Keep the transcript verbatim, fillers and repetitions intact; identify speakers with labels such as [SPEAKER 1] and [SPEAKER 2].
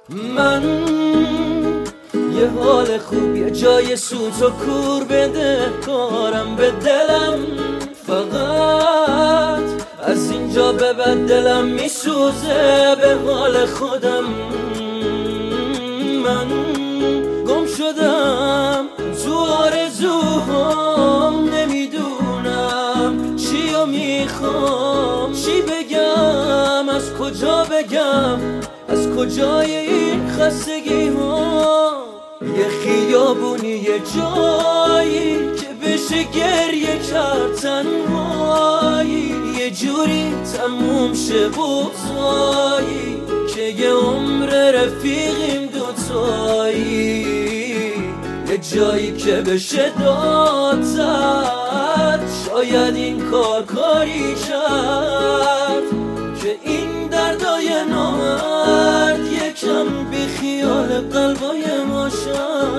[SPEAKER 1] من یه حال خوب یه جای سوت و کور بده کارم به دلم، فقط از اینجا به بعد دلم میسوزه به حال خودم. من گم شدم تو آرزوهام، نمیدونم چیو میخوام، چی بگم، از کجا بگم، از کجای این خستگی ها. یه خیابونی یه جایی که بشه گریه کرد، تنهایی یه جوری تموم شه بوزایی که یه عمر رفیقیم دوتایی. یه جایی که بشه داد زد، شاید این کار کاری کرد که این دردای نامرد یکم بی خیال قلبای ما شد.